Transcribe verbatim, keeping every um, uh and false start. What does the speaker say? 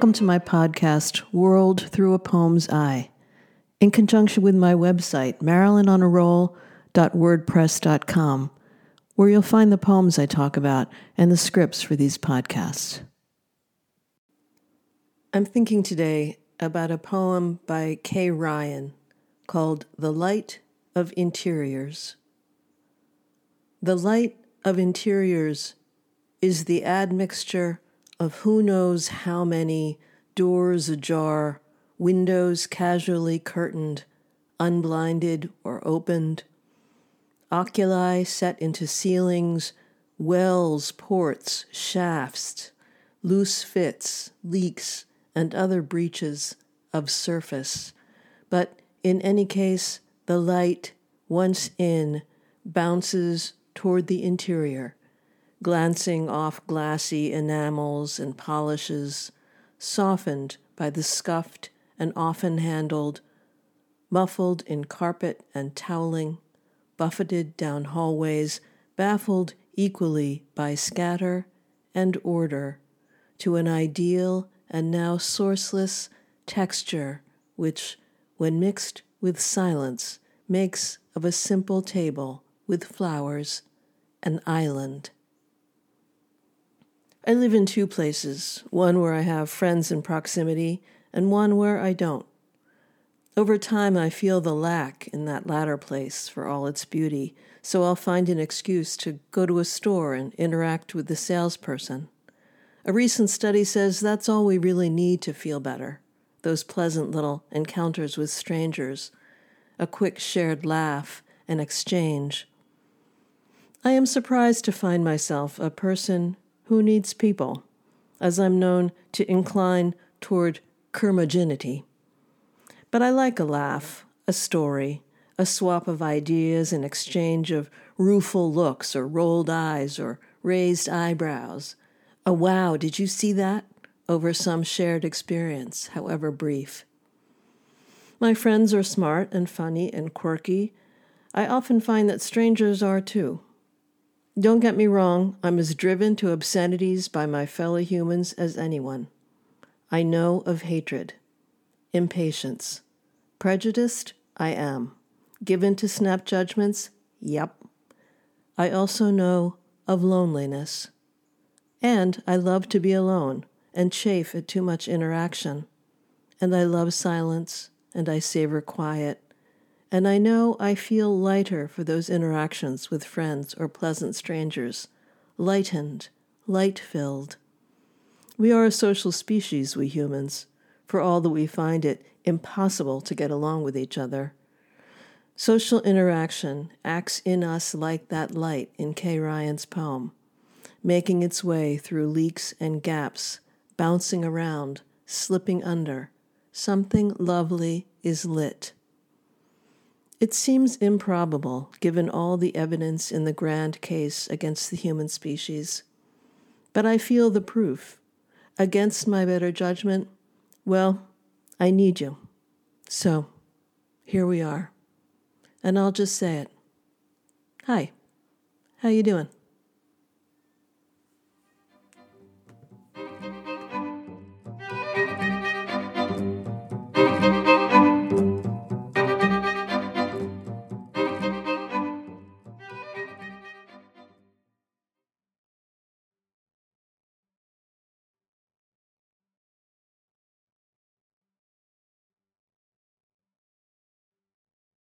Welcome to my podcast, World Through a Poem's Eye, in conjunction with my website, marilyn on a roll dot wordpress dot com, where you'll find the poems I talk about and the scripts for these podcasts. I'm thinking today about a poem by Kay Ryan called The Light of Interiors. The light of interiors is the admixture of who knows how many doors ajar, windows casually curtained, unblinded or opened, oculi set into ceilings, wells, ports, shafts, loose fits, leaks, and other breaches of surface. But in any case, the light, once in, bounces toward the interior, glancing off glassy enamels and polishes, softened by the scuffed and often handled, muffled in carpet and toweling, buffeted down hallways, baffled equally by scatter and order, to an ideal and now sourceless texture which, when mixed with silence, makes of a simple table with flowers an island. I live in two places, one where I have friends in proximity and one where I don't. Over time, I feel the lack in that latter place for all its beauty, so I'll find an excuse to go to a store and interact with the salesperson. A recent study says that's all we really need to feel better, those pleasant little encounters with strangers, a quick shared laugh, an exchange. I am surprised to find myself a person who needs people, as I'm known to incline toward curmudgeonity. But I like a laugh, a story, a swap of ideas, an exchange of rueful looks or rolled eyes or raised eyebrows, a wow, did you see that? Over some shared experience, however brief. My friends are smart and funny and quirky. I often find that strangers are too. Don't get me wrong, I'm as driven to obscenities by my fellow humans as anyone. I know of hatred, impatience. Prejudiced, I am. Given to snap judgments, yep. I also know of loneliness. And I love to be alone and chafe at too much interaction. And I love silence, and I savor quiet. And I know I feel lighter for those interactions with friends or pleasant strangers, lightened, light-filled. We are a social species, we humans, for all that we find it impossible to get along with each other. Social interaction acts in us like that light in Kay Ryan's poem, making its way through leaks and gaps, bouncing around, slipping under. Something lovely is lit. It seems improbable, given all the evidence in the grand case against the human species. But I feel the proof. Against my better judgment, well, I need you. So, here we are. And I'll just say it. Hi, how you doing?